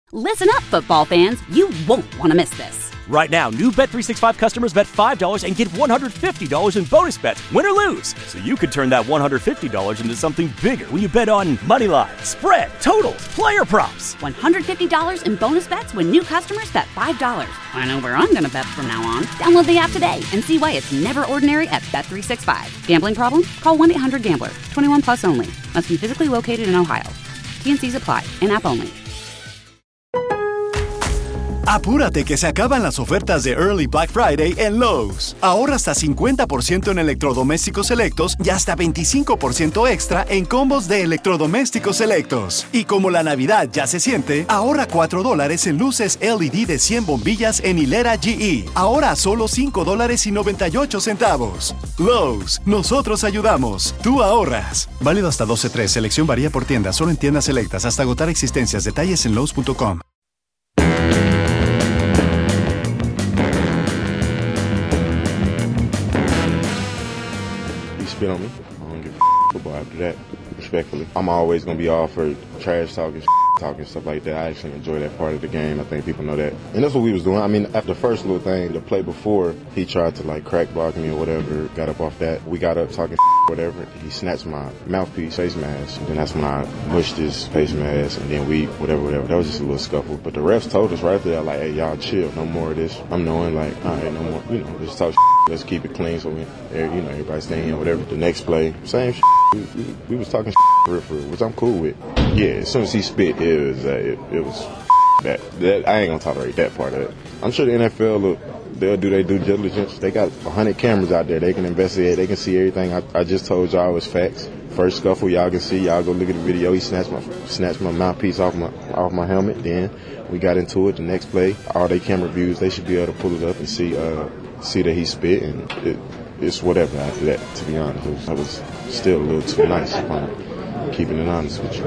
Listen up, football fans. You won't want to miss this. Right now, new Bet365 customers bet $5 and get $150 in bonus bets, win or lose. So you could turn that $150 into something bigger when you bet on money line, spread, totals, player props. $150 in bonus bets when new customers bet $5. I know where I'm going to bet from now on. Download the app today and see why it's never ordinary at Bet365. Gambling problem? Call 1-800-GAMBLER. 21 plus only. Must be physically located in Ohio. T&Cs apply. In-app only. Apúrate que se acaban las ofertas de Early Black Friday en Lowe's. Ahorra hasta 50% en electrodomésticos selectos y hasta 25% extra en combos de electrodomésticos selectos. Y como la Navidad ya se siente, ahorra $4 en luces LED de 100 bombillas en hilera GE. Ahora solo $5.98. Lowe's, nosotros ayudamos, tú ahorras. Válido hasta 12/3, selección varía por tienda, solo en tiendas selectas hasta agotar existencias. Detalles en Lowe's.com. Spit on me. I don't give a football after that, respectfully. I'm always going to be all for trash talking, talking, stuff like that. I actually enjoy that part of the game. I think people know that. And that's what we was doing. I mean, after the first little thing, the play before, he tried to like crack block me or whatever, got up off that. We got up talking whatever. He snatched my mouthpiece, face mask. And then that's when I mushed his face mask and then we, whatever. That was just a little scuffle. But the refs told us right there, like, hey, y'all chill. No more of this. I'm knowing, like, all right, no more, just talk let's keep it clean so we, everybody staying here, whatever. The next play, same we was talking for real, which I'm cool with. Yeah, as soon as he spit, it was that I ain't gonna tolerate that part of it. I'm sure the NFL, they'll do their due diligence. They got 100 cameras out there. They can investigate. They can see everything. I just told y'all was facts. First scuffle, y'all can see. Y'all go look at the video. He snatched my mouthpiece off my helmet. Then we got into it. The next play, all their camera views, they should be able to pull it up and see that he spit, and it's whatever after that, to be honest. I was still a little too nice, if I'm keeping it honest with you.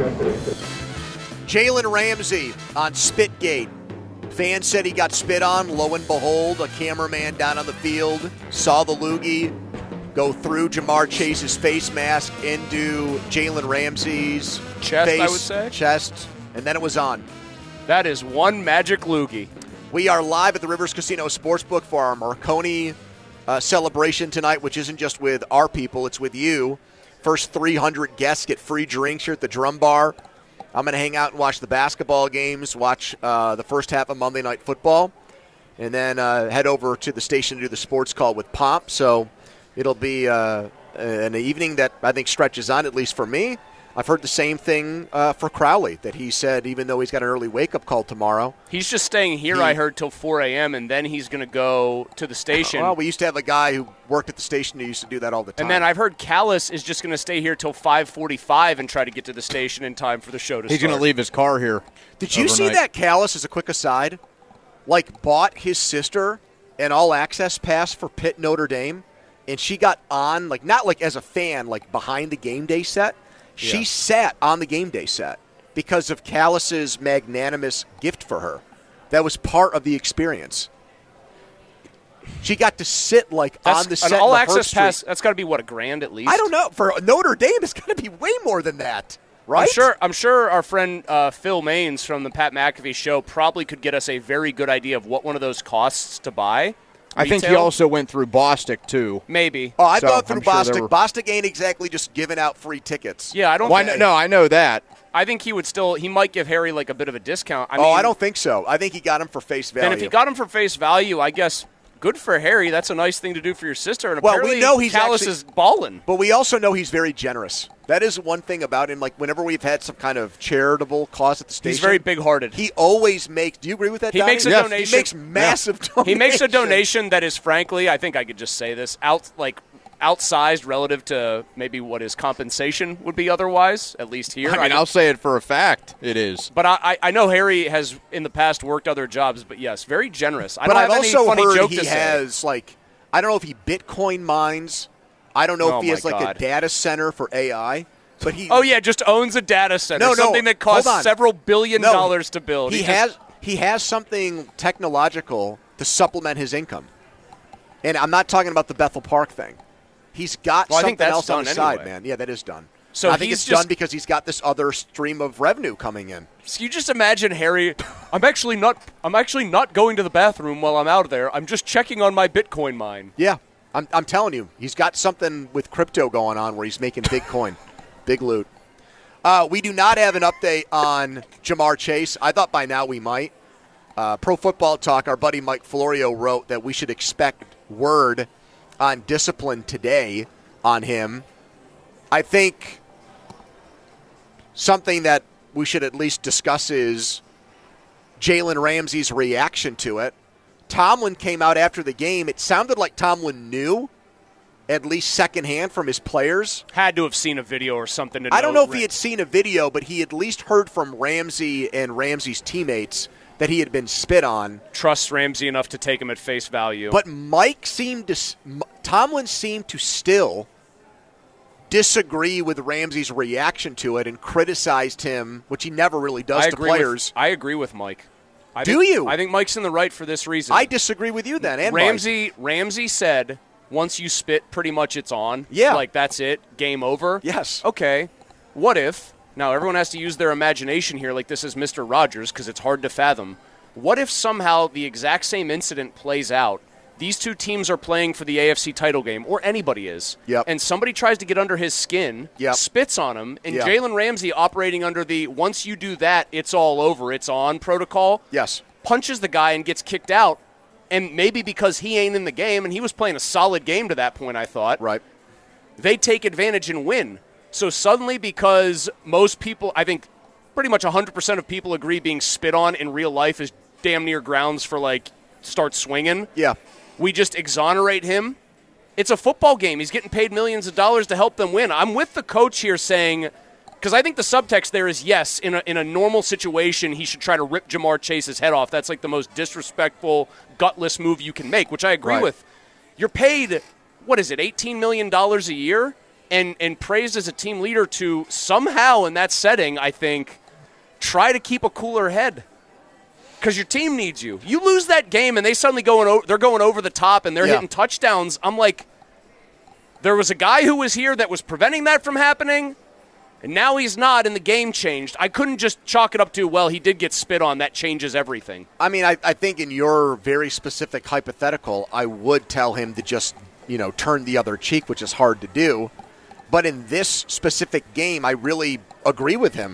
Jalen Ramsey on Spitgate. Fans said he got spit on. Lo and behold, a cameraman down on the field saw the loogie go through Jamar Chase's face mask into Jalen Ramsey's chest, face, I would say. Chest, and then it was on. That is one magic loogie. We are live at the Rivers Casino Sportsbook for our Marconi celebration tonight, which isn't just with our people, it's with you. First 300 guests get free drinks here at the Drum Bar. I'm going to hang out and watch the basketball games, watch the first half of Monday Night Football, and then head over to the station to do the sports call with Pomp. So it'll be an evening that I think stretches on, at least for me. I've heard the same thing for Crowley, that he said even though he's got an early wake-up call tomorrow. He's just staying here, I heard, till 4 a.m., and then he's going to go to the station. Well, we used to have a guy who worked at the station who used to do that all the time. And then I've heard Callis is just going to stay here till 5:45 and try to get to the station in time for the show to start. He's going to leave his car here. Did you see that Callis, as a quick aside, bought his sister an all-access pass for Pitt Notre Dame, and she got on, not as a fan, behind the game day set. She sat on the game day set because of Callis's magnanimous gift for her. That was part of the experience. She got to sit on the set. An all-access pass, that's got to be, $1,000 at least? I don't know. For Notre Dame, it's got to be way more than that, right? I'm sure our friend Phil Maines from the Pat McAfee Show probably could get us a very good idea of what one of those costs to buy. I think he also went through Bostic, too. Maybe. Oh, I've gone through Bostic. Sure Bostic ain't exactly just giving out free tickets. Yeah, I don't think. No, I know that. I think he might give Harry a bit of a discount. I don't think so. I think he got him for face value. And if he got him for face value, I guess good for Harry. That's a nice thing to do for your sister. And well, we know he's Callis is balling. But we also know he's very generous. That is one thing about him. Whenever we've had some kind of charitable cause at the station, he's very big-hearted. He always makes. Do you agree with that? He makes a donation. He makes massive donations. He makes a donation that is, frankly, I think I could just say this, outsized relative to maybe what his compensation would be otherwise, at least here. I'll say it for a fact. It is. But I know Harry has in the past worked other jobs, but yes, very generous. But I've also heard he has I don't know if he Bitcoin mines. I don't know if he has a data center for AI. But he just owns a data center. Something that costs several billion dollars to build. He has something technological to supplement his income. And I'm not talking about the Bethel Park thing. He's got something else on the side, man. Yeah, that is done. So I think it's done because he's got this other stream of revenue coming in. So you just imagine Harry, I'm actually not going to the bathroom while I'm out there. I'm just checking on my Bitcoin mine. Yeah. I'm telling you, he's got something with crypto going on where he's making big coin, big loot. We do not have an update on Ja'Marr Chase. I thought by now we might. Pro Football Talk, our buddy Mike Florio wrote that we should expect word on discipline today on him. I think something that we should at least discuss is Jalen Ramsey's reaction to it. Tomlin came out after the game. It sounded like Tomlin knew, at least secondhand from his players. Had to have seen a video or something. I don't know if he had seen a video, but he at least heard from Ramsey and Ramsey's teammates that he had been spit on. Trusts Ramsey enough to take him at face value. But Tomlin seemed to still disagree with Ramsey's reaction to it and criticized him, which he never really does to players. I agree with Mike. I think Mike's in the right for this reason. I disagree with you then. And Ramsey said, once you spit, pretty much it's on. Yeah. Like, that's it. Game over. Yes. Okay. What if, now everyone has to use their imagination here like this is Mr. Rogers because it's hard to fathom. What if somehow the exact same incident plays out? These two teams are playing for the AFC title game, or anybody is. Yep. And somebody tries to get under his skin, spits on him, and Jalen Ramsey operating under the once you do that, it's all over, it's on protocol. Yes. Punches the guy and gets kicked out. And maybe because he ain't in the game, and he was playing a solid game to that point, I thought. Right. They take advantage and win. So suddenly, because most people, I think pretty much 100% of people agree being spit on in real life is damn near grounds for, like, start swinging. Yeah. We just exonerate him. It's a football game. He's getting paid millions of dollars to help them win. I'm with the coach here saying, because I think the subtext there is, yes, in a normal situation, he should try to rip Ja'Marr Chase's head off. That's like the most disrespectful, gutless move you can make, which I agree with. You're paid, what is it, $18 million a year? And praised as a team leader to somehow in that setting, I think, try to keep a cooler head. Because your team needs you. You lose that game, and they suddenly they're going over the top, and they're hitting touchdowns. I'm like, there was a guy who was here that was preventing that from happening, and now he's not, and the game changed. I couldn't just chalk it up to, well, he did get spit on. That changes everything. I mean, I think in your very specific hypothetical, I would tell him to just, turn the other cheek, which is hard to do. But in this specific game, I really agree with him.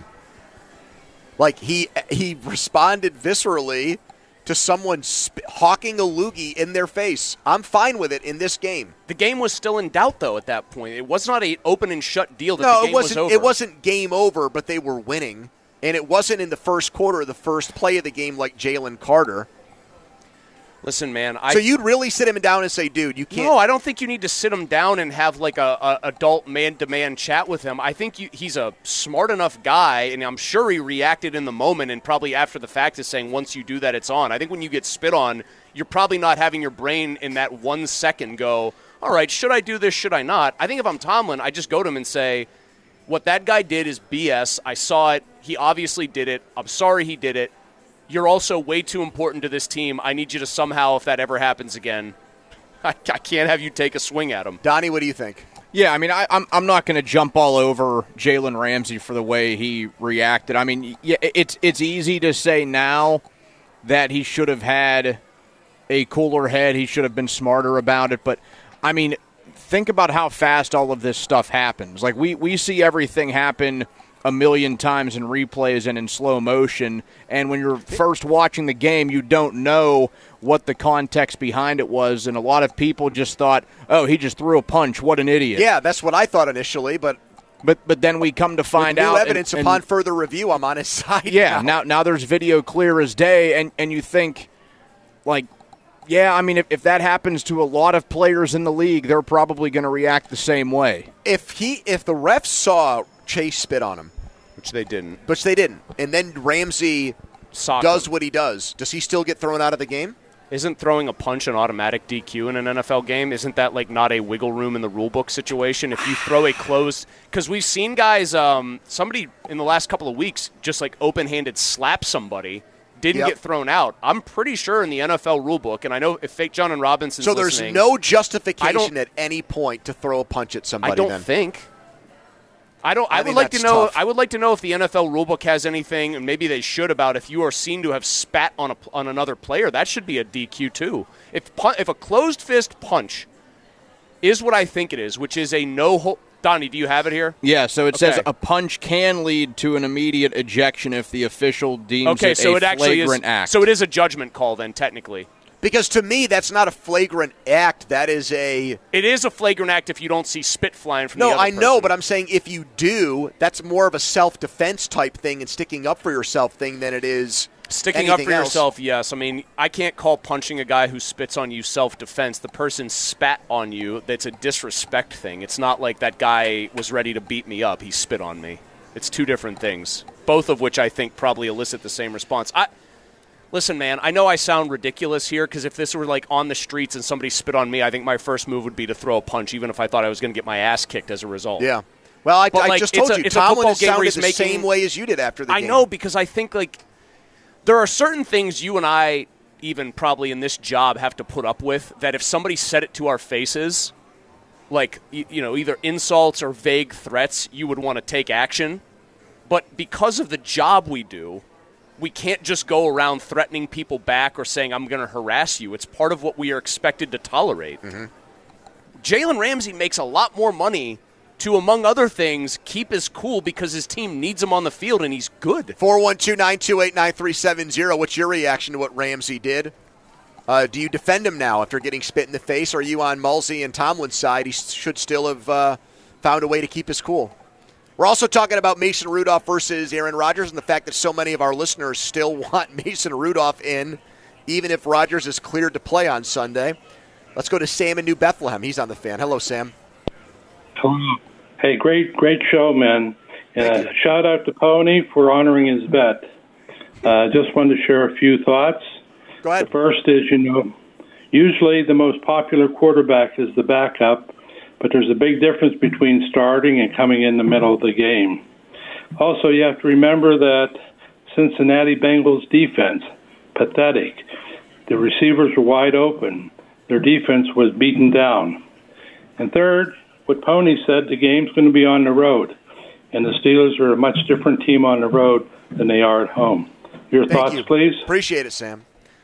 Like, he responded viscerally to someone hawking a loogie in their face. I'm fine with it in this game. The game was still in doubt, though, at that point. It was not an open and shut deal that the game was over. It wasn't game over, but they were winning. And it wasn't in the first quarter, the first play of the game like Jalen Carter. Listen, man. So you'd really sit him down and say, dude, you can't. No, I don't think you need to sit him down and have like a adult man-to-man chat with him. I think he's a smart enough guy, and I'm sure he reacted in the moment and probably after the fact is saying, once you do that, it's on. I think when you get spit on, you're probably not having your brain in that 1 second go, all right, should I do this, should I not? I think if I'm Tomlin, I just go to him and say, what that guy did is BS. I saw it. He obviously did it. I'm sorry he did it. You're also way too important to this team. I need you to somehow, if that ever happens again, I can't have you take a swing at him. Donnie, what do you think? Yeah, I mean, I'm not going to jump all over Jalen Ramsey for the way he reacted. I mean, yeah, it's easy to say now that he should have had a cooler head. He should have been smarter about it. But, I mean, think about how fast all of this stuff happens. Like, we see everything happen a million times in replays and in slow motion, and when you're first watching the game, you don't know what the context behind it was, and a lot of people just thought, oh, he just threw a punch, what an idiot. Yeah, that's what I thought initially, but then we come to find out. New evidence upon further review, I'm on his side. Yeah, now there's video clear as day, and you think, like, yeah, I mean, if that happens to a lot of players in the league, they're probably going to react the same way. If the refs saw Chase spit on him, which they didn't, and then Ramsey does what he does he still get thrown out of the game? Isn't throwing a punch an automatic DQ in an NFL game? Isn't that like not a wiggle room in the rule book situation? If you throw a closed, because we've seen guys, somebody in the last couple of weeks just like open-handed slap somebody, didn't get thrown out. I'm pretty sure in the NFL rule book, and I know if Fake John and Robinson's so there's listening, no justification at any point to throw a punch at somebody. I don't think. I would like to know. I would like to know if the NFL rulebook has anything, and maybe they should, about if you are seen to have spat on another player. That should be a DQ too. If a closed fist punch is what I think it is, which is a no. Donnie, do you have it here? Yeah. So it says a punch can lead to an immediate ejection if the official deems it a flagrant act. So it is a judgment call then, technically. Because to me, that's not a flagrant act. That is a... It is a flagrant act if you don't see spit flying from the other person. No, I know, but I'm saying if you do, that's more of a self-defense type thing and sticking up for yourself thing than it is sticking up for else. yourself, yes. I mean, I can't call punching a guy who spits on you self-defense. The person spat on you. That's a disrespect thing. It's not like that guy was ready to beat me up. He spit on me. It's two different things, both of which I think probably elicit the same response. Listen, man, I know I sound ridiculous here because if this were like on the streets and somebody spit on me, I think my first move would be to throw a punch, even if I thought I was going to get my ass kicked as a result. Yeah. Well, I just told you, Tomlin sounded the same way as you did after the game. I know, because I think like there are certain things you and I, even probably in this job, have to put up with that if somebody said it to our faces, like either insults or vague threats, you would want to take action. But because of the job we do, we can't just go around threatening people back or saying, I'm going to harass you. It's part of what we are expected to tolerate. Mm-hmm. Jalen Ramsey makes a lot more money to, among other things, keep his cool because his team needs him on the field and he's good. 412-928-9370. What's your reaction to what Ramsey did? Do you defend him now after getting spit in the face, or are you on Mulsey and Tomlin's side? He should still have found a way to keep his cool. We're also talking about Mason Rudolph versus Aaron Rodgers and the fact that so many of our listeners still want Mason Rudolph in, even if Rodgers is cleared to play on Sunday. Let's go to Sam in New Bethlehem. He's on the Fan. Hello, Sam. Hello. Hey, great show, man. Shout out to Pony for honoring his bet. Just wanted to share a few thoughts. Go ahead. The first is, usually the most popular quarterback is the backup, but there's a big difference between starting and coming in the middle of the game. Also, you have to remember that Cincinnati Bengals defense, pathetic. The receivers were wide open. Their defense was beaten down. And third, what Pony said, the game's going to be on the road, and the Steelers are a much different team on the road than they are at home. Your thoughts, please? Appreciate it, Sam.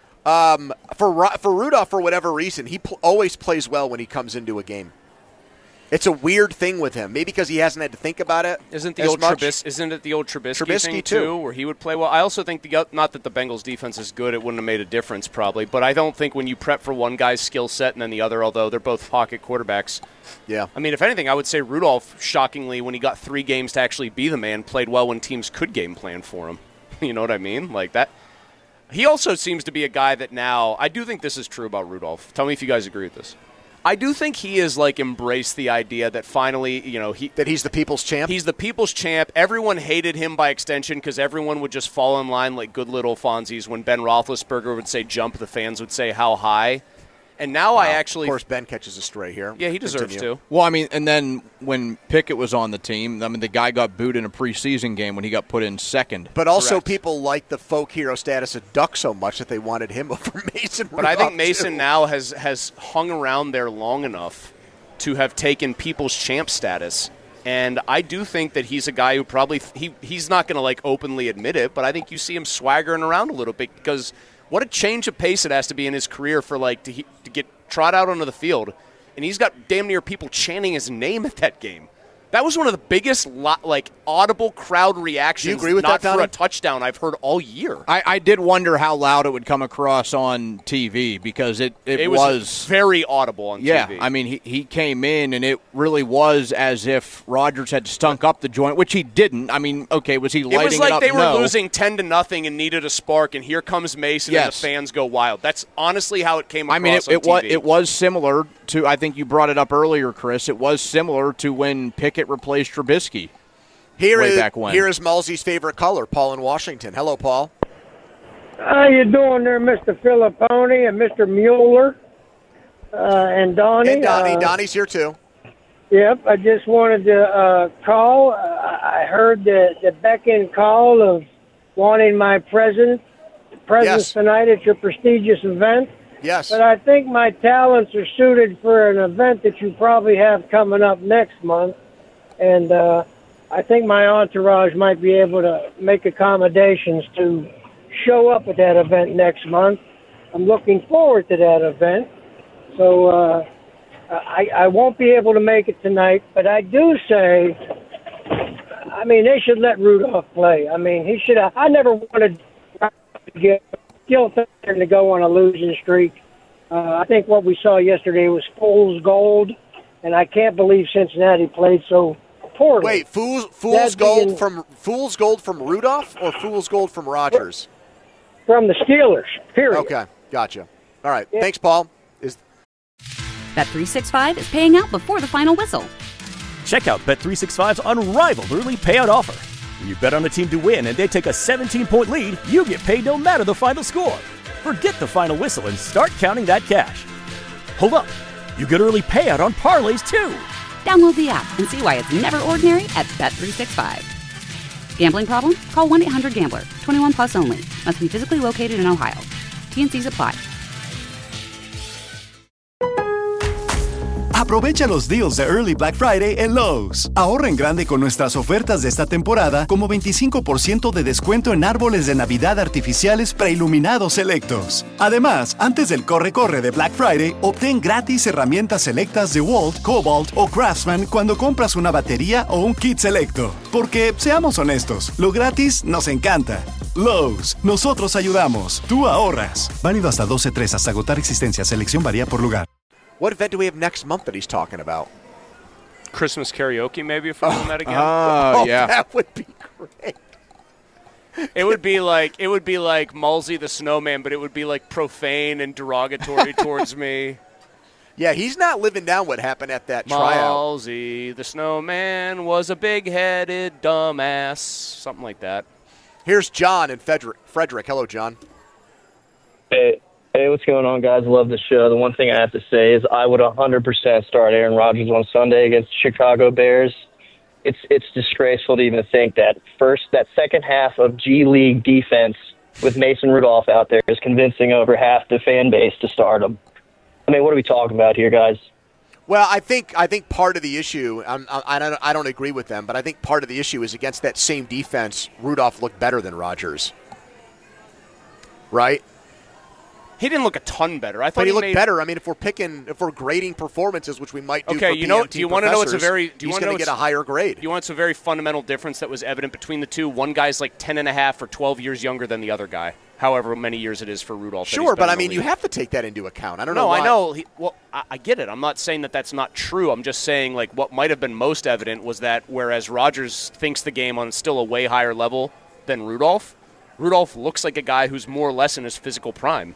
For Rudolph, for whatever reason, he always plays well when he comes into a game. It's a weird thing with him. Maybe because he hasn't had to think about it. Isn't it the old Trubisky thing too, where he would play well? I also think not that the Bengals defense is good, it wouldn't have made a difference probably, but I don't think when you prep for one guy's skill set and then the other, although they're both pocket quarterbacks. Yeah. I mean, if anything, I would say Rudolph, shockingly, when he got 3 games to actually be the man, played well when teams could game plan for him. You know what I mean? Like that. He also seems to be a guy that now, I do think this is true about Rudolph. Tell me if you guys agree with this. I do think he has embraced the idea that finally, that he's the people's champ. He's the people's champ. Everyone hated him by extension because everyone would just fall in line like good little Fonzies. When Ben Roethlisberger would say jump, the fans would say how high. And now of course, Ben catches a stray here. Yeah, he deserves to. Well, I mean, and then when Pickett was on the team, the guy got booed in a preseason game when he got put in second. But also people like the folk hero status of Duck so much that they wanted him over Mason Rudolph. But I think Mason now has hung around there long enough to have taken people's champ status. And I do think that he's a guy who probably he's not going to openly admit it, but I think you see him swaggering around a little bit because what a change of pace it has to be in his career for to get trot out onto the field, and he's got damn near people chanting his name at that game. That was one of the biggest audible crowd reactions. Do you agree with not that, for a touchdown I've heard all year. I did wonder how loud it would come across on TV because it was very audible on TV. Yeah, I mean he came in and it really was as if Rodgers had stunk up the joint, which he didn't. I mean, okay, was he lighting it up? It was like they were No. losing 10-0 and needed a spark, and here comes Mason and the fans go wild. That's honestly how it came across on TV. It was similar to, I think you brought it up earlier, Chris. It was similar to when Pickett replaced Trubisky. Back when. Here is Mulsey's favorite color, Paul in Washington. Hello, Paul. How you doing there, Mr. Filippone and Mr. Mueller and Donnie? And Donnie. Donnie's here, too. Yep, I just wanted to call. I heard the beck-in call of wanting my presence tonight at your prestigious event. Yes. But I think my talents are suited for an event that you probably have coming up next month. And I think my entourage might be able to make accommodations to show up at that event next month. I'm looking forward to that event. So I won't be able to make it tonight, but I do say, I mean, they should let Rudolph play. I mean, he should have. I never wanted to get guilt and to go on a losing streak. I think what we saw yesterday was fool's gold, and I can't believe Cincinnati played so poorly. Wait, fool's gold from Rudolph or fool's gold from Rodgers? From the Steelers, period. Okay, gotcha. All right, thanks, Paul. Bet365 is paying out before the final whistle. Check out Bet365's unrivaled early payout offer. When you bet on a team to win and they take a 17-point lead, you get paid no matter the final score. Forget the final whistle and start counting that cash. Hold up. You get early payout on parlays, too. Download the app and see why it's never ordinary at Bet365. Gambling problem? Call 1-800-GAMBLER. 21 plus only. Must be physically located in Ohio. T&Cs apply. Aprovecha los deals de Early Black Friday en Lowe's. Ahorra en grande con nuestras ofertas de esta temporada, como 25% de descuento en árboles de Navidad artificiales preiluminados selectos. Además, antes del corre-corre de Black Friday, obtén gratis herramientas selectas de Walt, Cobalt o Craftsman cuando compras una batería o un kit selecto. Porque, seamos honestos, lo gratis nos encanta. Lowe's, nosotros ayudamos, tú ahorras. Válido hasta 12/3 hasta agotar existencia. Selección varía por lugar. What event do we have next month that he's talking about? Christmas karaoke, maybe, if we're doing that again. Yeah. That would be great. It would be like Mulsey the Snowman, but it would be like profane and derogatory towards me. Yeah, he's not living down what happened at that tryout. Mulsey the Snowman was a big-headed dumbass. Something like that. Here's John and Frederick. Hello, John. Hey, what's going on, guys? Love the show. The one thing I have to say is I would 100% start Aaron Rodgers on Sunday against the Chicago Bears. It's disgraceful to even think that second half of G League defense with Mason Rudolph out there is convincing over half the fan base to start him. I mean, what are we talking about here, guys? Well, I think part of the issue, I don't agree with them, but I think part of the issue is against that same defense, Rudolph looked better than Rodgers. Right? He didn't look a ton better. I thought but he looked better. I mean, if we're grading performances, which we might do. Okay, do you want to know what's he's going to get a higher grade. You want a very fundamental difference that was evident between the two. One guy's like 10 and a half or 12 years younger than the other guy. However many years it is for Rudolph. Sure, but I mean, you have to take that into account. I don't know. No, I know. I get it. I'm not saying that that's not true. I'm just saying like what might have been most evident was that whereas Rodgers thinks the game on still a way higher level than Rudolph looks like a guy who's more or less in his physical prime.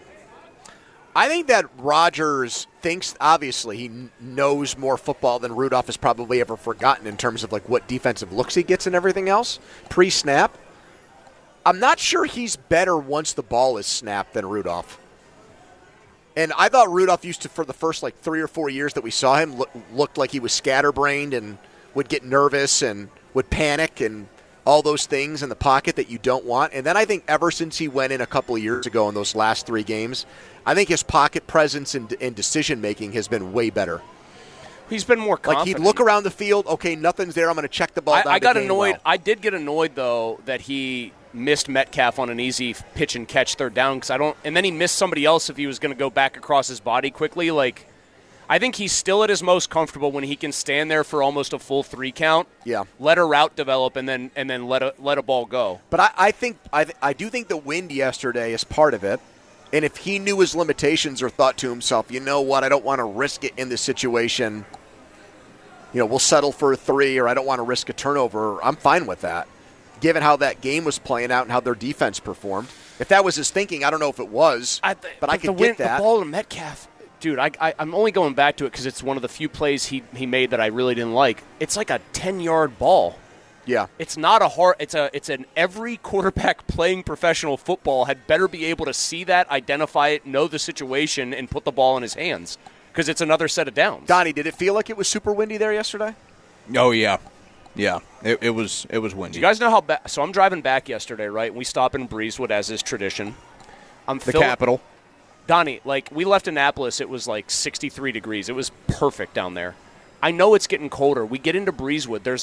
I think that Rodgers thinks, obviously, he knows more football than Rudolph has probably ever forgotten in terms of like what defensive looks he gets and everything else pre-snap. I'm not sure he's better once the ball is snapped than Rudolph. And I thought Rudolph used to, for the first like 3 or 4 years that we saw him, looked like he was scatterbrained and would get nervous and would panic and all those things in the pocket that you don't want. And then I think ever since he went in a couple of years ago in those last 3 games, I think his pocket presence and decision-making has been way better. He's been more confident. Like he'd look around the field, okay, nothing's there, I'm going to check the ball down. I got annoyed. Well. I did get annoyed, though, that he missed Metcalf on an easy pitch and catch third down and then he missed somebody else if he was going to go back across his body quickly. Like, I think he's still at his most comfortable when he can stand there for almost a full 3 count. Yeah. Let a route develop and then let a ball go. But I do think the wind yesterday is part of it. And if he knew his limitations or thought to himself, you know what, I don't want to risk it in this situation. You know, we'll settle for a 3 or I don't want to risk a turnover. I'm fine with that, given how that game was playing out and how their defense performed. If that was his thinking, I don't know if it was, but I could get that. The ball to Metcalf, dude, I'm only going back to it because it's one of the few plays he made that I really didn't like. It's like a 10-yard ball. Yeah. It's not a hard – it's an every quarterback playing professional football had better be able to see that, identify it, know the situation, and put the ball in his hands because it's another set of downs. Donnie, did it feel like it was super windy there yesterday? Oh, yeah. Yeah, it was windy. Do you guys know how – so I'm driving back yesterday, right? And we stop in Breezewood as is tradition. The capital. Donnie, like we left Annapolis, it was like 63 degrees. It was perfect down there. I know it's getting colder. We get into Breezewood, there's like –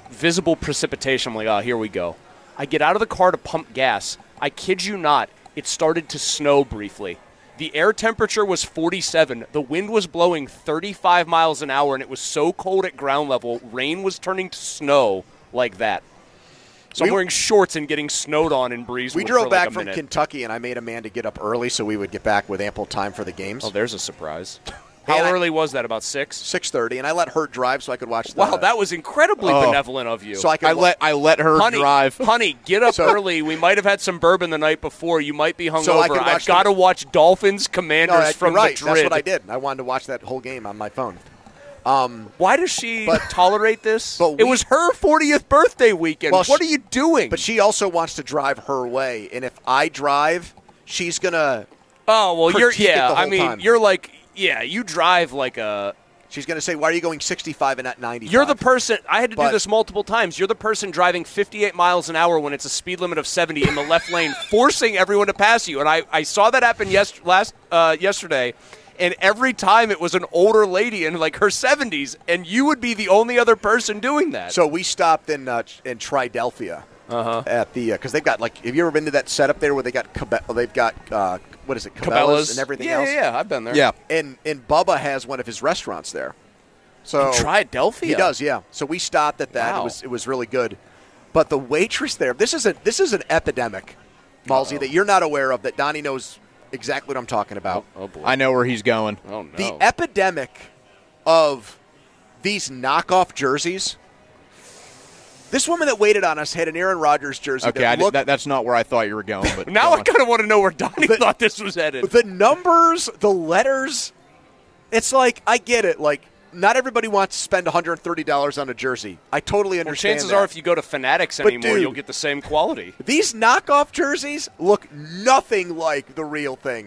visible precipitation. I'm like, oh, here we go. I get out of the car to pump gas. I kid you not, it started to snow briefly. The air temperature was 47. The wind was blowing 35 miles an hour, and it was so cold at ground level, rain was turning to snow like that. So I'm wearing shorts and getting snowed on in Breezewood. We drove back a from minute. Kentucky, and I made Amanda get up early so we would get back with ample time for the games. Oh, there's a surprise. How early was that? About 6? 6:30, and I let her drive so I could watch. Wow, that was incredibly benevolent of you. So I let her drive. Honey, get up early. We might have had some bourbon the night before. You might be hungover. I've got to watch Dolphins Commanders from right. Madrid. That's what I did. I wanted to watch that whole game on my phone. Why does she tolerate this? It was her 40th birthday weekend. Well, what are you doing? But she also wants to drive her way, and if I drive, she's gonna. Oh well, critique it the whole time. you're like. Yeah, you drive like a... She's going to say, why are you going 65 and not 95? You're the person... I had to do this multiple times. You're the person driving 58 miles an hour when it's a speed limit of 70 in the left lane, forcing everyone to pass you. And I saw that happen yesterday, and every time it was an older lady in like her 70s, and you would be the only other person doing that. So we stopped in Triadelphia at the... Because they've got, like... Have you ever been to that setup there where they've got what is it, Cabela's and everything else? Yeah, I've been there. Yeah. And Bubba has one of his restaurants there. So in Triadelphia? He does, yeah. So we stopped at that. Wow. It was really good. But the waitress there, this is an epidemic, Malsey, that you're not aware of, that Donnie knows exactly what I'm talking about. Oh boy. I know where he's going. Oh, no. The epidemic of these knockoff jerseys. This woman that waited on us had an Aaron Rodgers jersey. Okay, that's not where I thought you were going. But now I kind of want to know where Donnie thought this was headed. The numbers, the letters, it's like, I get it. Like, not everybody wants to spend $130 on a jersey. I totally understand chances that. are if you go to Fanatics anymore, dude, you'll get the same quality. These knockoff jerseys look nothing like the real thing.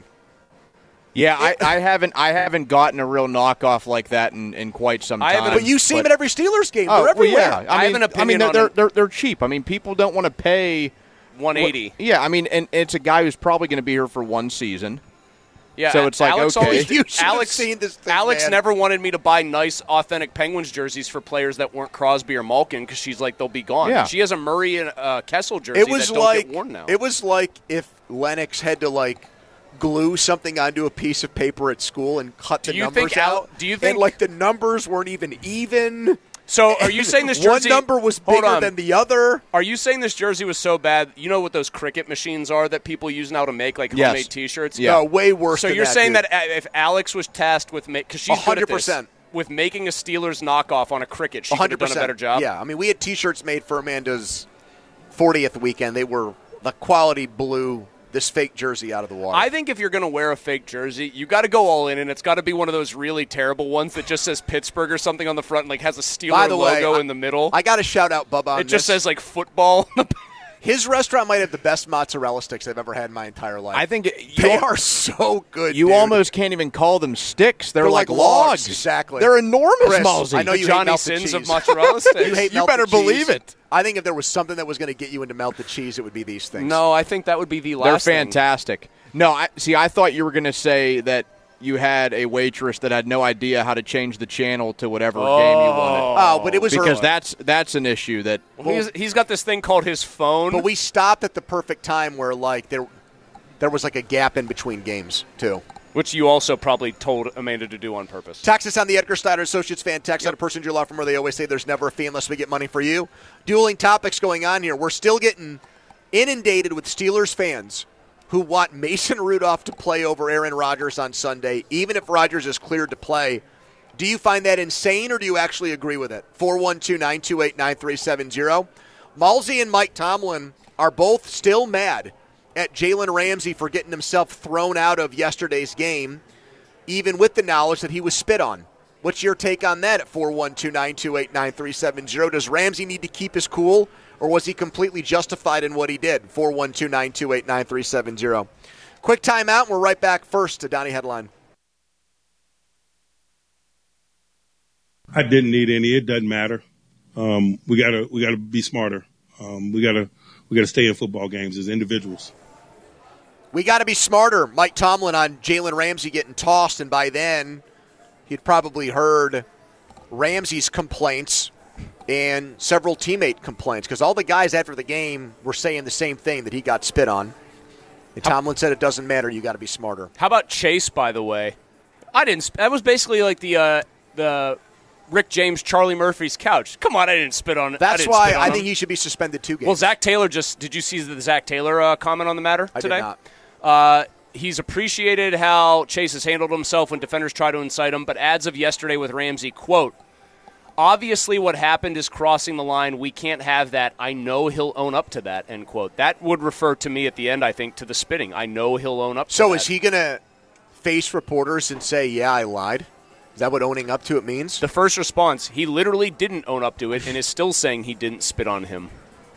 Yeah, I haven't gotten a real knockoff like that in quite some time. But you see them at every Steelers game. They're everywhere. Well, yeah. I have an opinion on they're cheap. I mean, people don't want to pay $180. Yeah, I mean, and it's a guy who's probably going to be here for one season. Yeah, so it's like, Alex okay. Always, You should have Alex, seen this thing, Alex man. never wanted me to buy nice, authentic Penguins jerseys for players that weren't Crosby or Malkin because she's like, they'll be gone. Yeah. She has a Murray and Kessel jersey that don't get worn now. It was like if Lennox had to, glue something onto a piece of paper at school and cut the numbers out. Do you think and the numbers weren't even? So are you saying this jersey? One number was bigger than the other. Are you saying this jersey was so bad? You know what those Cricut machines are that people use now to make homemade T-shirts? Yeah, no, way worse. So than you're that, saying dude. that if Alex was tasked with because she's 100% good at this, with making a Steelers knockoff on a Cricut, she could have done a better job. Yeah, I mean, we had T-shirts made for Amanda's 40th weekend. They were the quality blue. This fake jersey out of the water. I think if you're going to wear a fake jersey, you got to go all in, and it's got to be one of those really terrible ones that just says Pittsburgh or something on the front and has a Steeler logo in the middle. I got to shout out Bubba on It just says football. His restaurant might have the best mozzarella sticks I've ever had in my entire life. I think they are so good. You dude. almost can't even call them sticks. They're like logs. Exactly. They're enormous, Chris, Malsey. I know you Johnny hate Sins cheese. of mozzarella sticks. You better believe it. I think if there was something that was going to get you into melted cheese, it would be these things. No, I think that would be the last. They're fantastic. No, I thought you were going to say that you had a waitress that had no idea how to change the channel to whatever game you wanted. Oh, but it was because that's an issue that he's got this thing called his phone. But we stopped at the perfect time where there was a gap in between games too. Which you also probably told Amanda to do on purpose. Text us on the Edgar Steiner Associates fan text on a person you love from where they always say there's never a fee unless we get money for you. Dueling topics going on here. We're still getting inundated with Steelers fans who want Mason Rudolph to play over Aaron Rodgers on Sunday, even if Rodgers is cleared to play. Do you find that insane, or do you actually agree with it? 412-928-9370. Malsey and Mike Tomlin are both still mad at Jalen Ramsey for getting himself thrown out of yesterday's game, even with the knowledge that he was spit on. What's your take on that at 412-928-9370? Does Ramsey need to keep his cool, or was he completely justified in what he did? 412-928-9370. Quick timeout, and we're right back first to Donnie Headline. I didn't need any. It doesn't matter. We gotta be smarter. We gotta stay in football games as individuals. We got to be smarter. Mike Tomlin on Jalen Ramsey getting tossed, and by then he'd probably heard Ramsey's complaints and several teammate complaints, because all the guys after the game were saying the same thing, that he got spit on. And Tomlin said it doesn't matter, you got to be smarter. How about Chase, by the way? That was basically like the Rick James, Charlie Murphy's couch. Come on, I didn't spit on it. That's why I think he should be suspended 2 games. Well, Zach Taylor did you see the Zach Taylor comment on the matter today? I did not. He's appreciated how Chase has handled himself when defenders try to incite him, but adds of yesterday with Ramsey, quote, obviously what happened is crossing the line. We can't have that. I know he'll own up to that, end quote. That would refer to me at the end, I think, to the spitting. I know he'll own up to that. So is he going to face reporters and say, yeah, I lied? Is that what owning up to it means? The first response, he literally didn't own up to it and is still saying he didn't spit on him.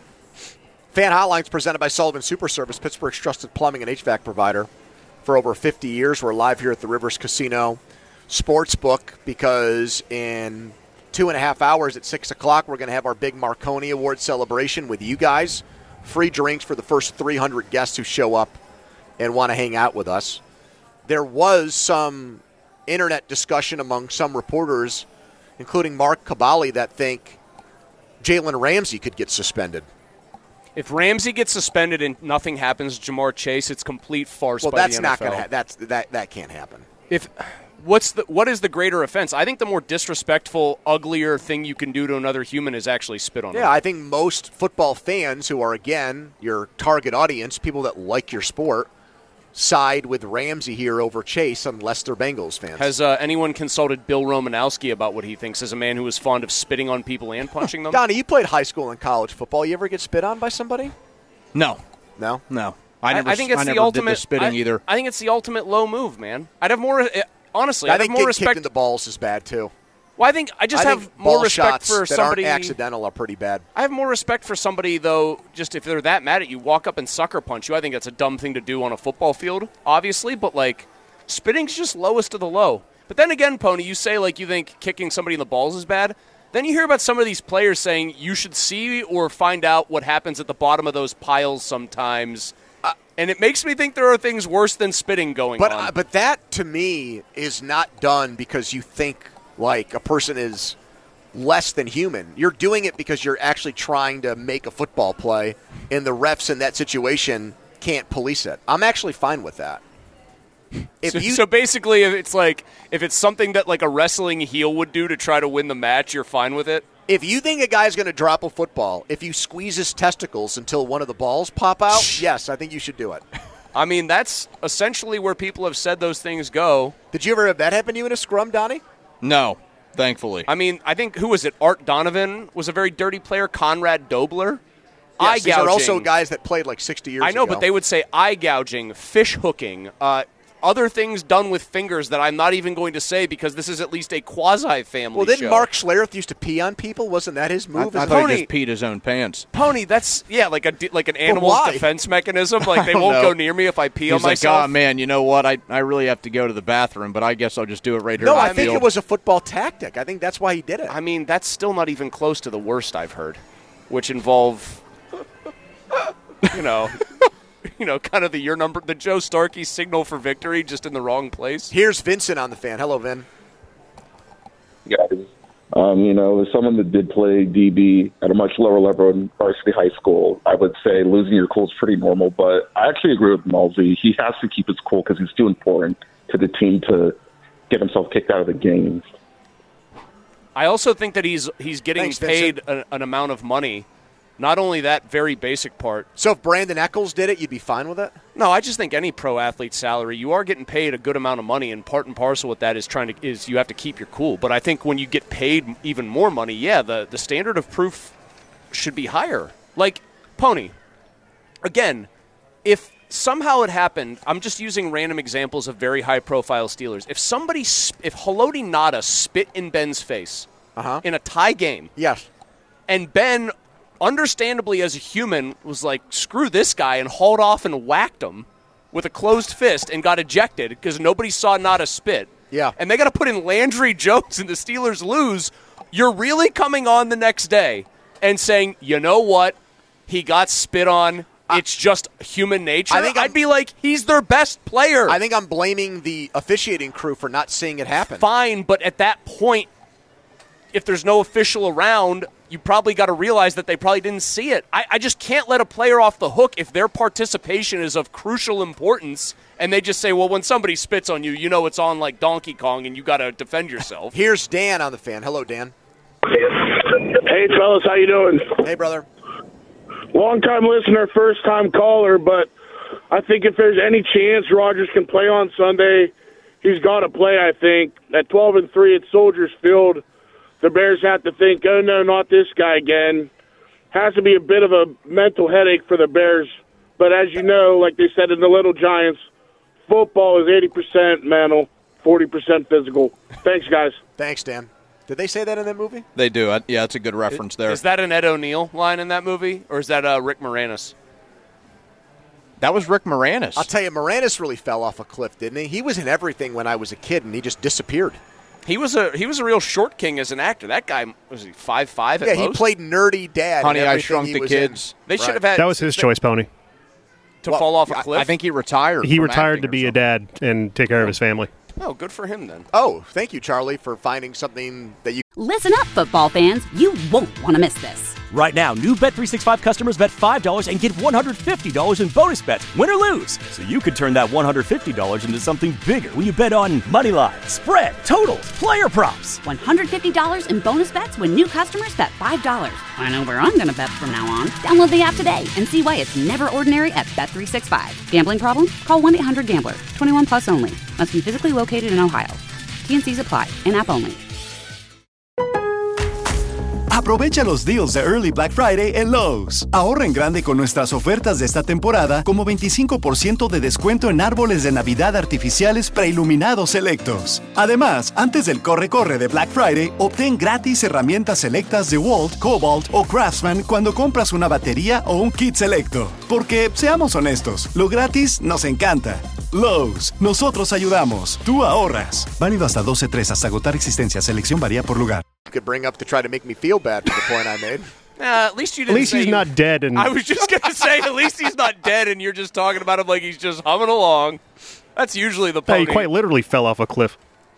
Fan Hotlines presented by Sullivan Super Service, Pittsburgh's trusted plumbing and HVAC provider. For over 50 years, we're live here at the Rivers Casino Sportsbook, because in 2.5 hours at 6 o'clock, we're going to have our big Marconi Award celebration with you guys. Free drinks for the first 300 guests who show up and want to hang out with us. There was some internet discussion among some reporters, including Mark Caballi, that think Jalen Ramsey could get suspended. If Ramsey gets suspended and nothing happens to Jamar Chase, it's complete farce by the NFL. Well, that's not going to that can't happen. What is the greater offense? I think the more disrespectful, uglier thing you can do to another human is actually spit on them. Yeah, I think most football fans who are, again, your target audience, people that like your sport, side with Ramsey here over Chase, unless they're Bengals fans. Has anyone consulted Bill Romanowski about what he thinks as a man who is fond of spitting on people and punching them? Donnie, you played high school and college football. You ever get spit on by somebody? No. No? No. I think it's the ultimate did the spitting either. I think it's the ultimate low move, man. I'd have more. Honestly, I think more getting kicked respect. in the balls is bad too. Well, I just have more respect for somebody. That aren't accidental are pretty bad. I have more respect for somebody, though, just if they're that mad at you, walk up and sucker punch you. I think that's a dumb thing to do on a football field, obviously, but, like, spitting's just lowest of the low. But then again, Pony, you say, like, you think kicking somebody in the balls is bad. Then you hear about some of these players saying you should see or find out what happens at the bottom of those piles sometimes. And it makes me think there are things worse than spitting going on. But that, to me, is not done because you think, like, a person is less than human. You're doing it because you're actually trying to make a football play, and the refs in that situation can't police it. I'm actually fine with that. So basically, if it's something that like a wrestling heel would do to try to win the match, you're fine with it? If you think a guy's going to drop a football, if you squeeze his testicles until one of the balls pop out, yes, I think you should do it. I mean, that's essentially where people have said those things go. Did you ever have that happen to you in a scrum, Donnie? No, thankfully. I mean, I think, who was it? Art Donovan was a very dirty player. Conrad Dobler. Yes, these are also guys that played like 60 years ago. I know, but they would say eye gouging, fish hooking, other things done with fingers that I'm not even going to say because this is at least a quasi-family Well, didn't show. Mark Schlereth used to pee on people? Wasn't that his move? I thought he just peed his own pants. Pony, that's, like an animal's defense mechanism. Like, they won't go near me if I pee on myself. Like, oh, man, you know what? I really have to go to the bathroom, but I guess I'll just do it right here. No, I think it was a football tactic. I think that's why he did it. I mean, that's still not even close to the worst I've heard, which involve, kind of the Joe Starkey signal for victory just in the wrong place. Here's Vincent on the fan. Hello, Vin. Guys, as someone that did play DB at a much lower level in varsity high school, I would say losing your cool is pretty normal, but I actually agree with Malsey. He has to keep his cool because he's too important to the team to get himself kicked out of the game. I also think that he's getting paid an amount of money. Not only that very basic part. So if Brandon Eccles did it, you'd be fine with it? No, I just think any pro athlete salary, you are getting paid a good amount of money, and part and parcel with that is you have to keep your cool. But I think when you get paid even more money, the standard of proof should be higher. Like, Pony, again, if somehow it happened, I'm just using random examples of very high-profile Steelers. If Haloti Ngata spit in Ben's face in a tie game, yes, and Ben, understandably as a human, was like, screw this guy, and hauled off and whacked him with a closed fist and got ejected because nobody saw Ngata spit. Yeah. And they got to put in Landry Jones and the Steelers lose. You're really coming on the next day and saying, you know what? He got spit on. It's just human nature. I'd be like, he's their best player. I think I'm blaming the officiating crew for not seeing it happen. Fine, but at that point, if there's no official around, you probably got to realize that they probably didn't see it. I just can't let a player off the hook if their participation is of crucial importance and they just say, well, when somebody spits on you, you know it's on like Donkey Kong and you got to defend yourself. Here's Dan on the Fan. Hello, Dan. Hey, fellas, how you doing? Hey, brother. Long-time listener, first-time caller, but I think if there's any chance Rodgers can play on Sunday, he's got to play, I think. At 12-3 at Soldiers Field, the Bears have to think, oh, no, not this guy again. Has to be a bit of a mental headache for the Bears. But as you know, like they said in the Little Giants, football is 80% mental, 40% physical. Thanks, guys. Thanks, Dan. Did they say that in that movie? They do. Yeah, that's a good reference there. Is that an Ed O'Neill line in that movie, or is that Rick Moranis? That was Rick Moranis. I'll tell you, Moranis really fell off a cliff, didn't he? He was in everything when I was a kid, and he just disappeared. He was a real short king as an actor. That guy, was he 5'5" at most? Yeah, he played nerdy dad. Honey, in I Shrunk the Kids. They should have had that was his choice, Pony. To fall off a cliff? I think he retired. He retired to be a dad and take care of his family. Oh, good for him then. Oh, thank you, Charlie, for finding something that you... Listen up, football fans. You won't want to miss this. Right now, new Bet365 customers bet $5 and get $150 in bonus bets, win or lose. So you could turn that $150 into something bigger when you bet on money line, spread, totals, player props. $150 in bonus bets when new customers bet $5. I know where I'm going to bet from now on. Download the app today and see why it's never ordinary at Bet365. Gambling problem? Call 1-800-GAMBLER. 21 plus only. Must be physically located in Ohio. T&Cs apply. In-app only. Aprovecha los deals de Early Black Friday en Lowe's. Ahorra en grande con nuestras ofertas de esta temporada, como 25% de descuento en árboles de Navidad artificiales preiluminados selectos. Además, antes del corre-corre de Black Friday, obtén gratis herramientas selectas de Walt, Cobalt o Craftsman cuando compras una batería o un kit selecto. Porque, seamos honestos, lo gratis nos encanta. Lowe's, nosotros ayudamos, tú ahorras. Válido hasta 12/3 hasta agotar existencia. Selección varía por lugar. Could bring up to try to make me feel bad for the point I made. At least you didn't At least he's not dead. And I was just going to say, at least he's not dead, and you're just talking about him like he's just humming along. That's usually the Pony. He quite literally fell off a cliff.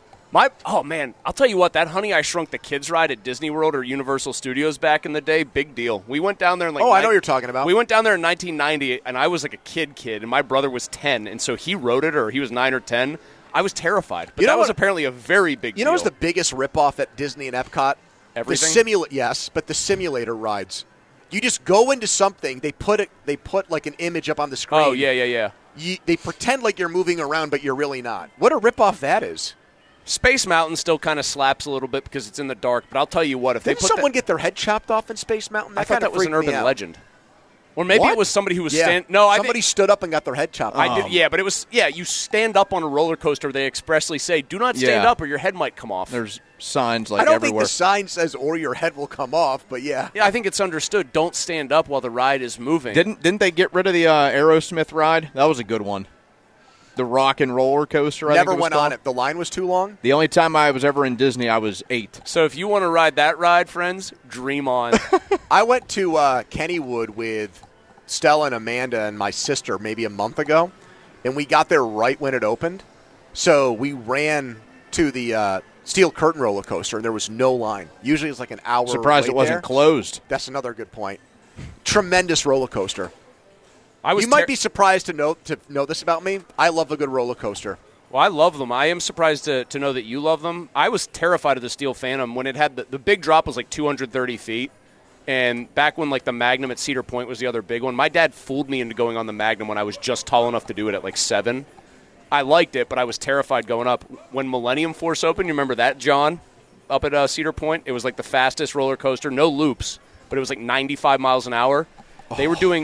Oh, man, I'll tell you what, that Honey, I Shrunk the Kids ride at Disney World or Universal Studios back in the day, big deal. We went down there in I know what you're talking about. We went down there in 1990, and I was like a kid, and my brother was 10, and so he rode it, or he was 9 or 10. I was terrified. But that was apparently a very big deal. You know what's the biggest ripoff at Disney and Epcot? Everything? Yes, but the simulator rides. You just go into something, they put like an image up on the screen. Oh, yeah. They pretend like you're moving around, but you're really not. What a ripoff that is. Space Mountain still kind of slaps a little bit because it's in the dark, but I'll tell you what, if Didn't someone get their head chopped off in Space Mountain? I thought that was an urban legend. Or maybe it was somebody who was somebody stood up and got their head chopped off. I did, yeah, but it was you stand up on a roller coaster. They expressly say, "Do not stand up, or your head might come off." There's signs like I don't everywhere. think the sign says "or your head will come off," but yeah. Yeah, I think it's understood. Don't stand up while the ride is moving. Didn't they get rid of the Aerosmith ride? That was a good one. The Rock and Roller Coaster. Never went on it. The line was too long. The only time I was ever in Disney, I was 8. So if you want to ride that ride, friends, dream on. I went to Kennywood with Stella and Amanda and my sister maybe a month ago, and we got there right when it opened. So we ran to the Steel Curtain roller coaster, and there was no line. Usually it's like an hour. Surprised it wasn't closed. That's another good point. Tremendous roller coaster. You might be surprised to know this about me. I love a good roller coaster. Well, I love them. I am surprised to know that you love them. I was terrified of the Steel Phantom when it had the big drop was like 230 feet. And back when like the Magnum at Cedar Point was the other big one, my dad fooled me into going on the Magnum when I was just tall enough to do it at like 7. I liked it, but I was terrified going up. When Millennium Force opened, you remember that, John, up at Cedar Point? It was like the fastest roller coaster, no loops, but it was like 95 miles an hour. They were doing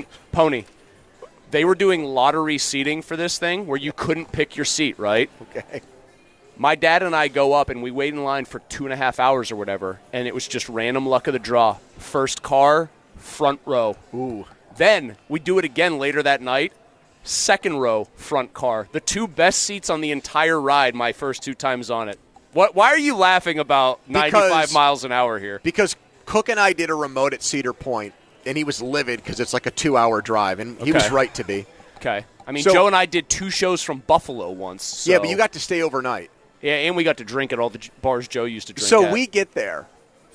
They were doing lottery seating for this thing where you couldn't pick your seat, right? Okay. My dad and I go up, and we wait in line for 2.5 hours or whatever, and it was just random luck of the draw. First car, front row. Ooh. Then we do it again later that night. Second row, front car. The 2 best seats on the entire ride my first 2 times on it. Why are you laughing about 95 miles an hour here? Because Cook and I did a remote at Cedar Point, and he was livid because it's like a 2-hour drive, and he was right to be. Okay. I mean, Joe and I did 2 shows from Buffalo once. So. Yeah, but you got to stay overnight. Yeah, and we got to drink at all the bars Joe used to drink So at. we get there.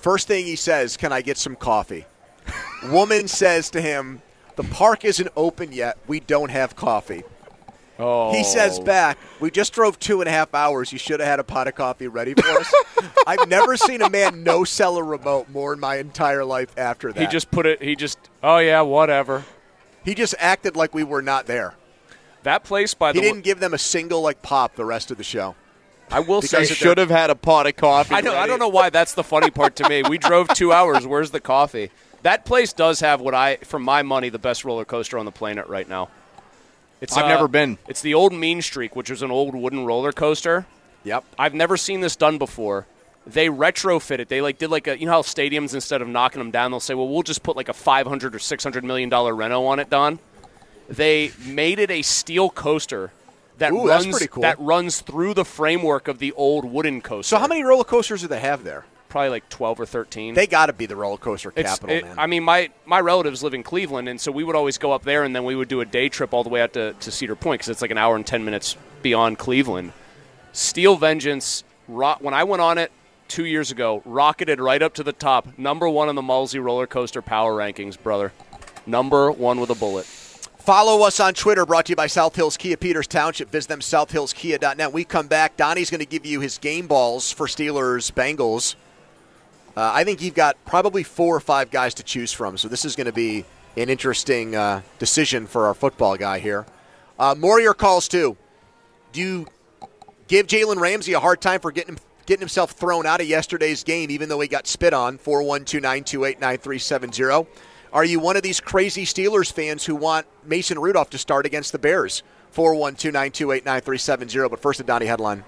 First thing he says, "Can I get some coffee?" Woman says to him, "The park isn't open yet. We don't have coffee." Oh. He says back, "We just drove 2.5 hours. You should have had a pot of coffee ready for us." I've never seen a man no-sell a remote more in my entire life after that. Oh, yeah, whatever. He just acted like we were not there. That place, by the way. He didn't give them a single, pop the rest of the show. I will say he should have had a pot of coffee. I don't know why that's the funny part to me. We drove 2 hours. Where's the coffee? That place does have for my money, the best roller coaster on the planet right now. I've never been. It's the old Mean Streak, which was an old wooden roller coaster. Yep. I've never seen this done before. They retrofit it. They did you know how stadiums, instead of knocking them down, they'll say, well, we'll just put a $500 or $600 million reno on it, Don. They made it a steel coaster that that's pretty cool. That runs through the framework of the old wooden coaster. So how many roller coasters do they have there? Probably 12 or 13. They got to be the roller coaster capital, man. I mean, my relatives live in Cleveland, and so we would always go up there, and then we would do a day trip all the way out to Cedar Point because it's an hour and 10 minutes beyond Cleveland. Steel Vengeance, when I went on it 2 years ago, rocketed right up to the top. Number 1 on the Mulsey roller coaster power rankings, brother. Number 1 with a bullet. Follow us on Twitter, brought to you by South Hills Kia Peters Township. Visit them, southhillskia.net. We come back. Donnie's going to give you his game balls for Steelers-Bengals. I think you've got probably 4 or 5 guys to choose from, so this is going to be an interesting decision for our football guy here. More of your calls, too. Do you give Jalen Ramsey a hard time for getting himself thrown out of yesterday's game, even though he got spit on? 412-928-9370. Are you one of these crazy Steelers fans who want Mason Rudolph to start against the Bears? 412-928-9370. But first, the Donnie headline.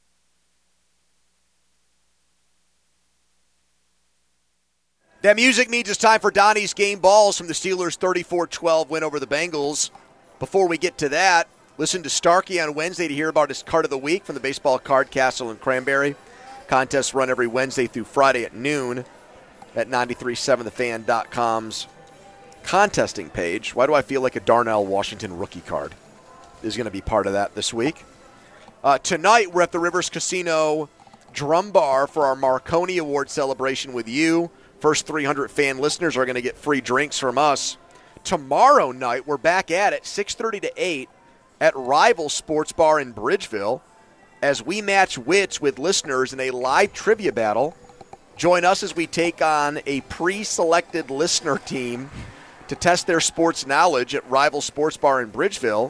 That music means it's time for Donnie's game balls from the Steelers' 34-12 win over the Bengals. Before we get to that, listen to Starkey on Wednesday to hear about his card of the week from the Baseball Card Castle in Cranberry. Contests run every Wednesday through Friday at noon at 937thefan.com's contesting page. Why do I feel like a Darnell Washington rookie card is going to be part of that this week? Tonight, we're at the Rivers Casino Drum Bar for our Marconi Award celebration with you. First 300 fan listeners are going to get free drinks from us. Tomorrow night, we're back at it, 6:30 to 8, at Rival Sports Bar in Bridgeville, as we match wits with listeners in a live trivia battle. Join us as we take on a pre-selected listener team to test their sports knowledge at Rival Sports Bar in Bridgeville.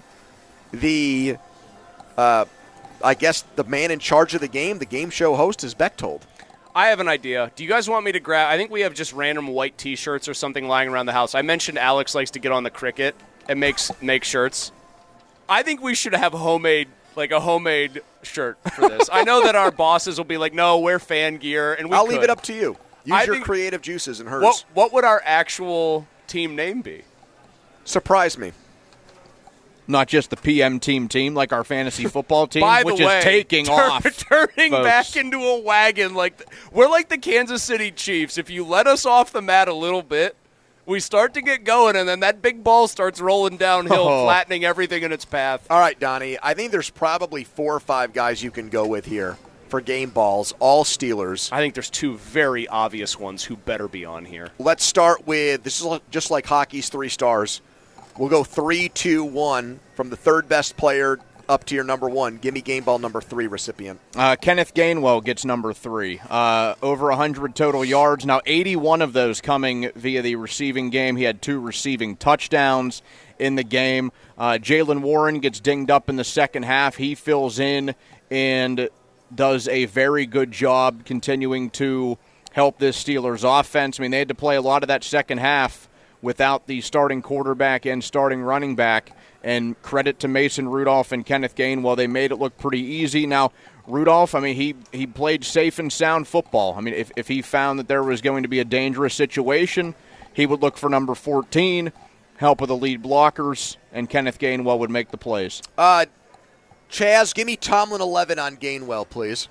I guess the man in charge of the game show host, is Bechtold. I have an idea. Do you guys want me to grab – I think we have just random white T-shirts or something lying around the house. I mentioned Alex likes to get on the cricket and make shirts. I think we should have a homemade shirt for this. I know that our bosses will be like, no, wear fan gear. And I'll leave it up to you. Use your creative juices and hers. What would our actual team name be? Surprise me. Not just the PM team like our fantasy football team, which is taking off. Turning back into a wagon. We're like the Kansas City Chiefs. If you let us off the mat a little bit, we start to get going, and then that big ball starts rolling downhill, flattening everything in its path. All right, Donnie, I think there's probably 4 or 5 guys you can go with here for game balls, all Steelers. I think there's 2 very obvious ones who better be on here. Let's start with, this is just like hockey's 3 stars. We'll go 3, 2, 1 from the third best player up to your number 1. Give me game ball number 3 recipient. Kenneth Gainwell gets number 3. Over 100 total yards. Now 81 of those coming via the receiving game. He had 2 receiving touchdowns in the game. Jaylen Warren gets dinged up in the second half. He fills in and does a very good job continuing to help this Steelers offense. I mean, they had to play a lot of that second half without the starting quarterback and starting running back. And credit to Mason Rudolph and Kenneth Gainwell. They made it look pretty easy. Now, Rudolph, I mean, he played safe and sound football. I mean, if he found that there was going to be a dangerous situation, he would look for number 14, help with the lead blockers, and Kenneth Gainwell would make the plays. Chaz, give me Tomlin 11 on Gainwell, please.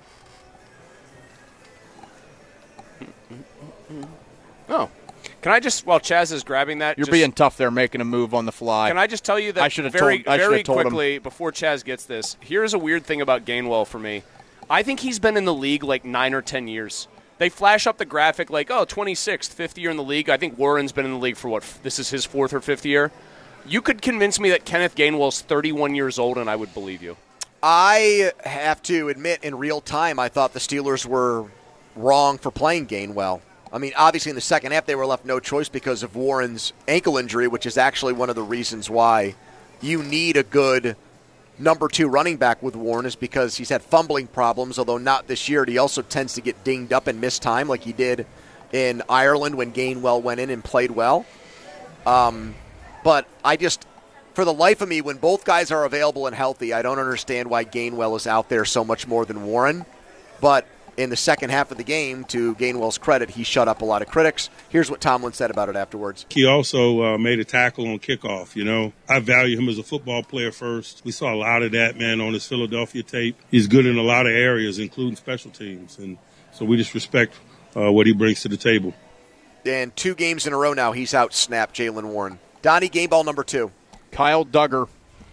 Oh. Can I just, while Chaz is grabbing that, you're being tough there, making a move on the fly. Can I just tell you that very quickly before Chaz gets this? Here's a weird thing about Gainwell for me. I think he's been in the league like 9 or 10 years. They flash up the graphic like, 26th, fifth year in the league. I think Warren's been in the league for this is his fourth or fifth year. You could convince me that Kenneth Gainwell's 31 years old, and I would believe you. I have to admit, in real time, I thought the Steelers were wrong for playing Gainwell. I mean, obviously in the second half they were left no choice because of Warren's ankle injury, which is actually one of the reasons why you need a good number 2 running back with Warren, is because he's had fumbling problems, although not this year. He also tends to get dinged up and miss time like he did in Ireland when Gainwell went in and played well. But I just, for the life of me, when both guys are available and healthy, I don't understand why Gainwell is out there so much more than Warren. But in the second half of the game, to Gainwell's credit, he shut up a lot of critics. Here's what Tomlin said about it afterwards. He also made a tackle on kickoff. I value him as a football player first. We saw a lot of that, man, on his Philadelphia tape. He's good in a lot of areas, including special teams. And so we just respect what he brings to the table. And 2 games in a row now, he's out-snapped Jaylen Warren. Donnie, game ball number 2. Kyle Duggar.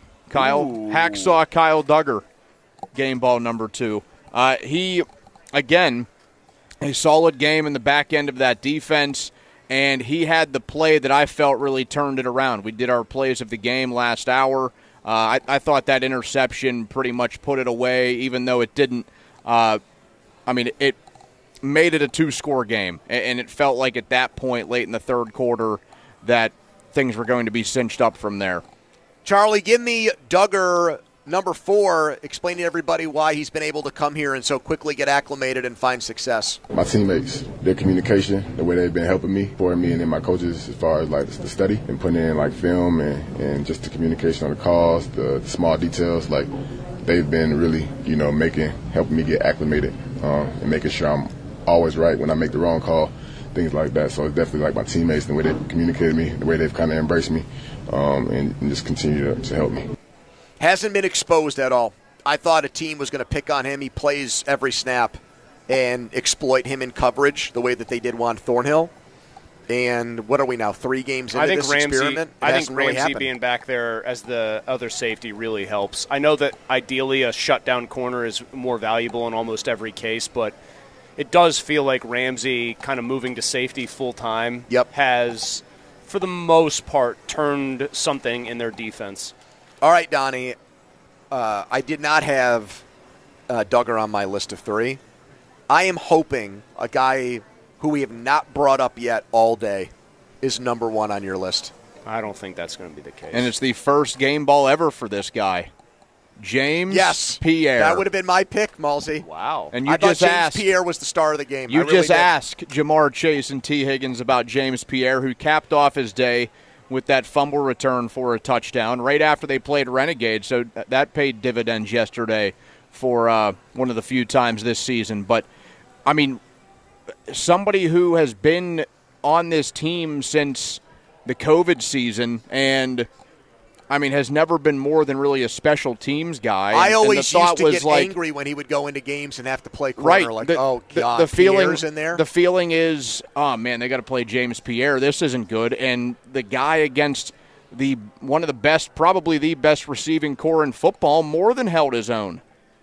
Hacksaw Kyle Duggar. Game ball number 2. He, again, a solid game in the back end of that defense, and he had the play that I felt really turned it around. We did our plays of the game last hour. I thought that interception pretty much put it away, even though it didn't. It made it a 2-score game, and it felt like at that point late in the third quarter that things were going to be cinched up from there. Charlie, give me Duggar number 4, explaining to everybody why he's been able to come here and so quickly get acclimated and find success. My teammates, their communication, the way they've been helping me, for me, and then my coaches as far as like the study and putting in film and just the communication on the calls, the small details, they've been really, helping me get acclimated and making sure I'm always right when I make the wrong call, things like that. So it's definitely my teammates, the way they've communicated me, the way they've kind of embraced me, and just continue to help me. Hasn't been exposed at all. I thought a team was going to pick on him. He plays every snap and exploit him in coverage the way that they did Juan Thornhill. And what are we now, 3 games into this experiment? I think Ramsey being back there as the other safety really helps. I know that ideally a shutdown corner is more valuable in almost every case, but it does feel like Ramsey kind of moving to safety full-time has, for the most part, turned something in their defense. All right, Donnie, I did not have Duggar on my list of 3. I am hoping a guy who we have not brought up yet all day is number 1 on your list. I don't think that's going to be the case. And it's the first game ball ever for this guy. James Pierre. That would have been my pick, Malsey. Wow. And you I just thought James asked, Pierre was the star of the game. You just asked Jamar Chase and T. Higgins about James Pierre, who capped off his day with that fumble return for a touchdown right after they played Renegade. So that paid dividends yesterday for one of the few times this season. But, I mean, somebody who has been on this team since the COVID season and, has never been more than really a special teams guy. I always used to get like, angry when he would go into games and have to play corner. Right. God, Pierre's in there. The feeling is, oh, man, they got to play James Pierre. This isn't good. And the guy against one of the best, probably the best receiving core in football, more than held his own.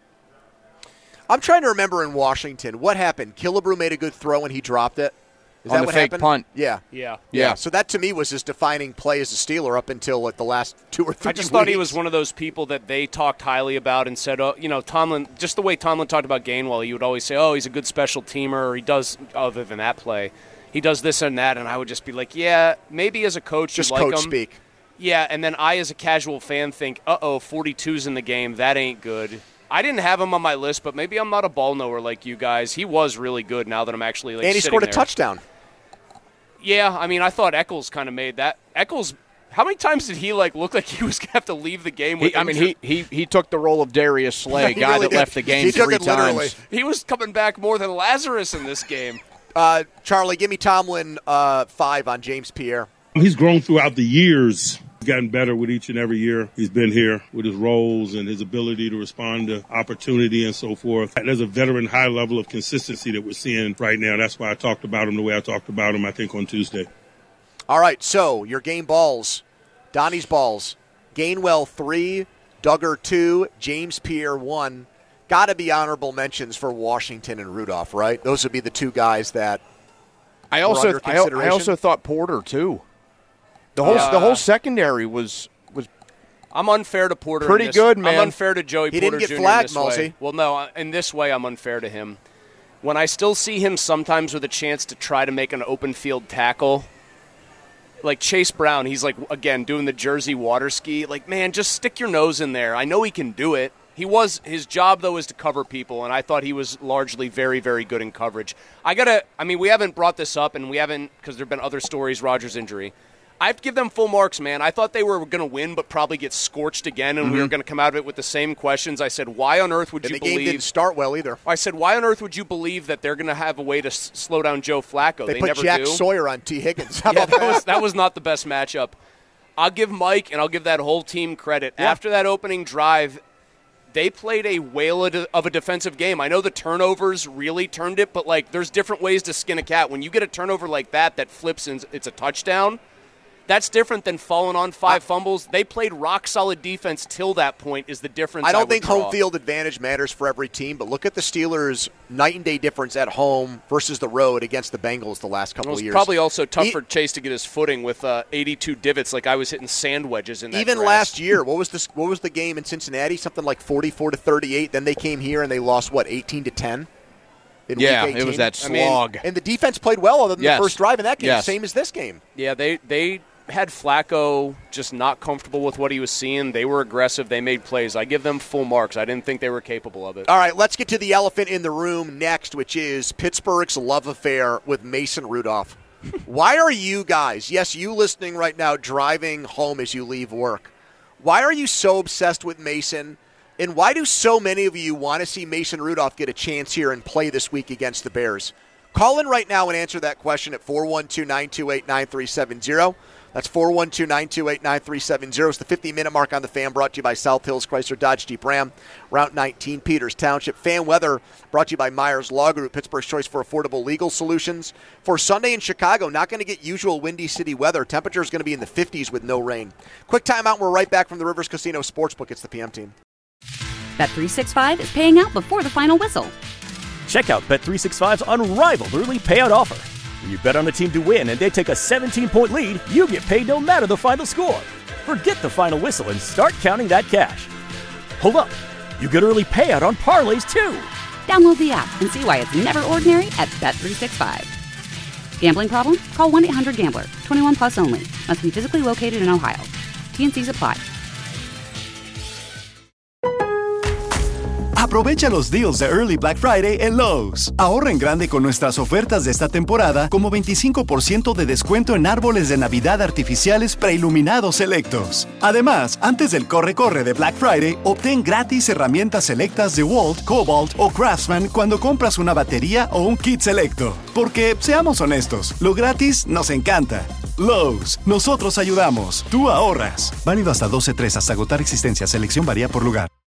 I'm trying to remember in Washington, what happened? Killebrew made a good throw and he dropped it? Is on that the what fake happened? punt. Yeah. So that to me was his defining play as a Steeler up until the last 2 or 3 I just thought he was one of those people that they talked highly about and said, Tomlin, just the way Tomlin talked about Gainwell, he would always say, he's a good special teamer, or he does, other than that play, he does this and that, and I would just be like, yeah, maybe as a coach just you like coach him. Speak. Yeah, and then I as a casual fan think, 42's in the game, that ain't good. I didn't have him on my list, but maybe I'm not a ball knower like you guys. He was really good now that I'm actually and he scored a touchdown. Yeah, I thought Eccles kind of made that. Eccles, how many times did he look like he was going to have to leave the game? He took the role of Darius Slay, guy really that left the game 3 times. Literally. He was coming back more than Lazarus in this game. Charlie, give me Tomlin 5 on James Pierre. He's grown throughout the years. He's gotten better with each and every year he's been here with his roles and his ability to respond to opportunity and so forth. There's a veteran high level of consistency that we're seeing right now. That's why I talked about him the way I talked about him, I think, on Tuesday. All right, so your game balls, Donnie's balls, Gainwell 3, Duggar 2, James Pierre 1. got to be honorable mentions for Washington and Rudolph, right? Those would be the two guys that I were under consideration. I also thought Porter too. The whole secondary was I'm unfair to Porter. Pretty good, man. I'm unfair to Joey He Porter didn't get Jr. flagged, in this way. Mulsey. Well, no, in this way I'm unfair to him. When I still see him sometimes with a chance to try to make an open field tackle, like Chase Brown, he's like, again, doing the Jersey water ski. Like, man, just stick your nose in there. I know he can do it. His job, though, is to cover people, and I thought he was largely very, very good in coverage. We haven't brought this up, and we haven't, because there have been other stories, Rodgers' injury. I have to give them full marks, man. I thought they were going to win, but probably get scorched again, and we were going to come out of it with the same questions. I said, why on earth would you believe... the game didn't start well either. I said, why on earth would you believe that they're going to have a way to slow down Joe Flacco? They put never Jack do. Sawyer on T. Higgins. How Yeah, about that was not the best matchup. I'll give Mike and I'll give that whole team credit. Yeah. After that opening drive, they played a whale of a defensive game. I know the turnovers really turned it, but there's different ways to skin a cat. When you get a turnover like that flips and it's a touchdown, that's different than falling on 5 fumbles. They played rock-solid defense till that point is the difference. I don't think home field advantage matters for every team, but look at the Steelers' night and day difference at home versus the road against the Bengals the last couple of years. It was probably also tough for Chase to get his footing with 82 divots. Like I was hitting sand wedges in that Even grass. last year, what was the game in Cincinnati? Something like 44-38. Then they came here and they lost 18-10. Yeah, it was that slog. And the defense played well other than the first drive in that game, Yes. same as this game. Yeah, they had Flacco just not comfortable with what he was seeing. They were aggressive. They made plays. I give them full marks. I didn't think they were capable of it. All right, let's get to the elephant in the room next, which is Pittsburgh's love affair with Mason Rudolph. Why are you guys, yes, you listening right now, driving home as you leave work, why are you so obsessed with Mason? And why do so many of you want to see Mason Rudolph get a chance here and play this week against the Bears? Call in right now and answer that question at 412-928-9370. That's 412-928-9370. It's the 50-minute mark on the Fan, brought to you by South Hills Chrysler Dodge Jeep Ram, Route 19, Peters Township. Fan weather brought to you by Myers Law Group, Pittsburgh's choice for affordable legal solutions. For Sunday in Chicago, not going to get usual Windy City weather. Temperature is going to be in the 50s with no rain. Quick timeout. We're right back from the Rivers Casino Sportsbook. It's the PM team. Bet365 is paying out before the final whistle. Check out Bet365's unrivaled early payout offer. When you bet on a team to win and they take a 17-point lead, you get paid no matter the final score. Forget the final whistle and start counting that cash. Hold up. You get early payout on parlays, too. Download the app and see why it's never ordinary at Bet365. Gambling problem? Call 1-800-GAMBLER. 21 plus only. Must be physically located in Ohio. T&Cs apply. Aprovecha los deals de Early Black Friday en Lowe's. Ahorra en grande con nuestras ofertas de esta temporada, como 25% de descuento en árboles de Navidad artificiales preiluminados selectos. Además, antes del corre-corre de Black Friday, obtén gratis herramientas selectas de Walt, Cobalt o Craftsman cuando compras una batería o un kit selecto. Porque, seamos honestos, lo gratis nos encanta. Lowe's, nosotros ayudamos, tú ahorras. Válido hasta 12/3 hasta agotar existencia. Selección varía por lugar.